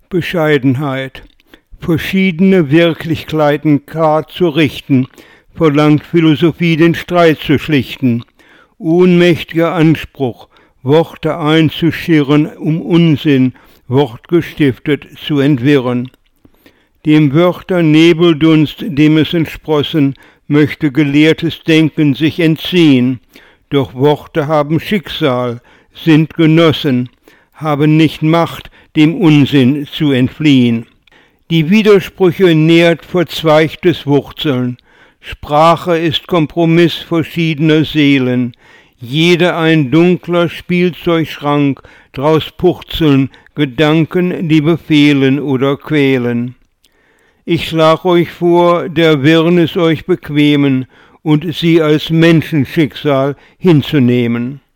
Bescheidenheit. Verschiedene Wirklichkeiten klar zu richten, verlangt Philosophie den Streit zu schlichten. Ohnmächtiger Anspruch, Worte einzuschirren, um Unsinn, wortgestiftet zu entwirren. Dem Wörter Nebeldunst, dem es entsprossen, möchte gelehrtes Denken sich entziehen. Doch Worte haben Schicksal, sind Genossen, haben nicht Macht, dem Unsinn zu entfliehen. Die Widersprüche nährt verzweigtes Wurzeln. Sprache ist Kompromiss verschiedener Seelen. Jeder ein dunkler Spielzeugschrank, draus purzeln Gedanken, die befehlen oder quälen. Ich schlag euch vor, der Wirrnis euch bequemen und sie als Menschenschicksal hinzunehmen.